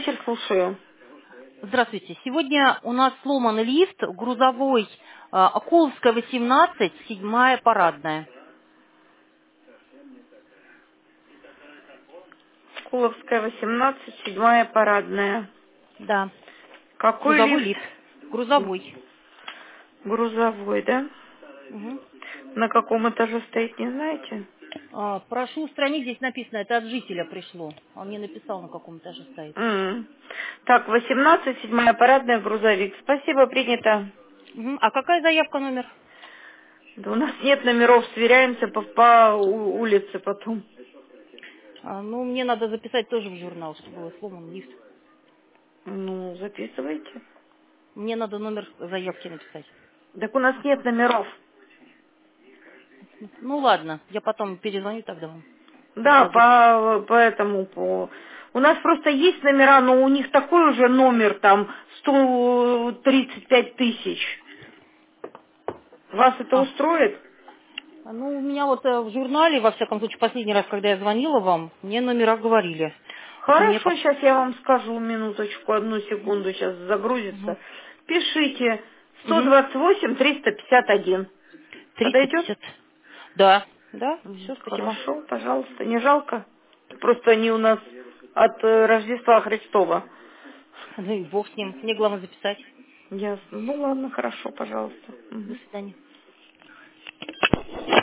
вечер, слушаю. Здравствуйте. Сегодня у нас сломан лифт грузовой Окуловская, 18, 7 парадная. Куловская, 18, 7 парадная. Да. Какой Грузовой лифт? лифт. Грузовой. Грузовой, да? Угу. На каком этаже стоит, не знаете? Прошу устранить, здесь написано, это от жителя пришло. Он мне написал, на каком этаже стоит. Так, 18, 7 парадная, грузовик. Спасибо, принято. Мгм. А какая заявка номер? Да у нас нет номеров, сверяемся по улице потом. Ну, мне надо записать тоже в журнал, что был сломан лифт. Ну, записывайте. Мне надо номер заявки написать. Так у нас нет номеров. Ну, ладно, я потом перезвоню тогда вам. Да, Если запишу. по... У нас просто есть номера, но у них такой уже номер, там, 135 тысяч. Вас это устроит? Ну, у меня вот в журнале, во всяком случае, последний раз, когда я звонила вам, мне номера говорили. Вот мне Хорошо, сейчас я вам скажу, минуточку, одну секунду, сейчас загрузится. Угу. Пишите Угу. 128-351. Подойдет? 350. Да, да, все, спасибо. Хорошо, пожалуйста, не жалко? Просто они у нас от Рождества Христова. Ну и бог с ним. Мне главное записать. Ясно. Ну ладно, хорошо, пожалуйста. До Мгм. свидания.